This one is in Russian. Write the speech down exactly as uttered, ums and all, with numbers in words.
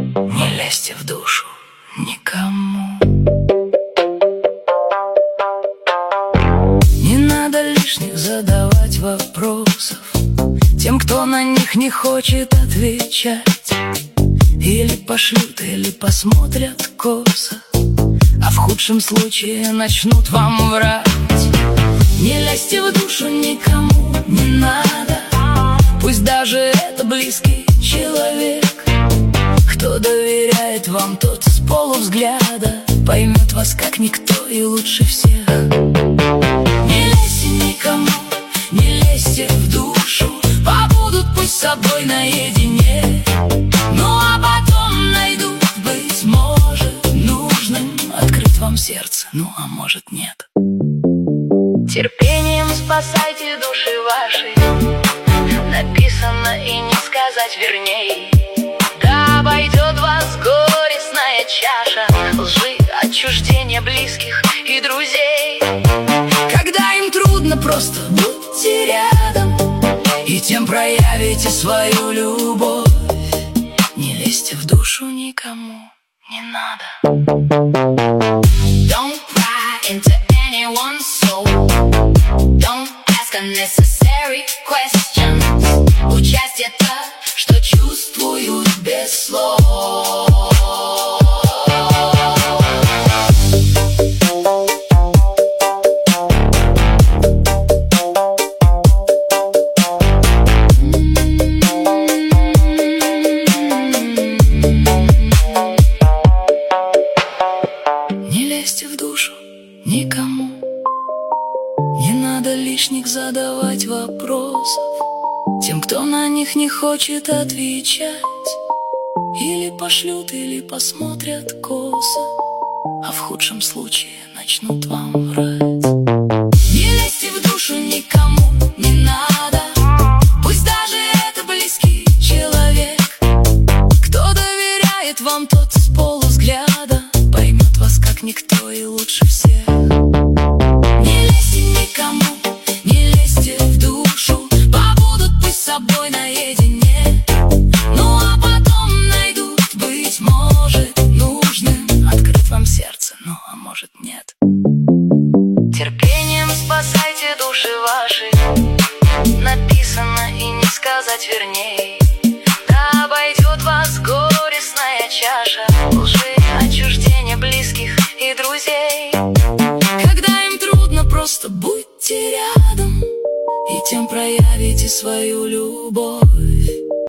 Не лезьте в душу никому. Не надо лишних задавать вопросов тем, кто на них не хочет отвечать. Или пошлют, или посмотрят косо, а в худшем случае начнут вам врать. Не лезьте в душу никому, не надо. Пусть даже это близкий человек. Кто доверяет вам, тот с полувзгляда поймет вас как никто и лучше всех. Не лезьте никому, не лезьте в душу. Побудут пусть с собой наедине. Ну а потом найдут, быть может, нужным открыть вам сердце, ну а может нет. Терпением спасайте души ваши. Написано и не сказать верней. Да обойдет вас горестная чаша лжи, отчуждения близких и друзей. Когда им трудно, просто будьте рядом, и тем проявите свою любовь. Не лезьте в душу никому, не надо. Don't pry into anyone's soul. Don't ask unnecessary questions. Участие — то, что чувствуют без слов. Не лезьте в душу никому. Не надо лишних задавать вопросов тем, кто на них не хочет отвечать. Или пошлют, или посмотрят косо, а в худшем случае начнут вам врать. Не лезьте в душу никому, не надо. Пусть даже это близкий человек. Кто доверяет вам, тот с полувзгляда поймет вас как никто и лучше всех. Не лезьте никому, не лезьте в душу. Побудут пусть с собой наедине. Ну а потом найдут, быть может, нужным открыть вам сердце, ну а может нет. Терпением спасайте души ваши. Написано и не сказать верней. Да обойдет вас горестная чаша лжи, отчуждения близких и друзей. Когда им трудно, просто будьте рядом, и тем проявите свою любовь.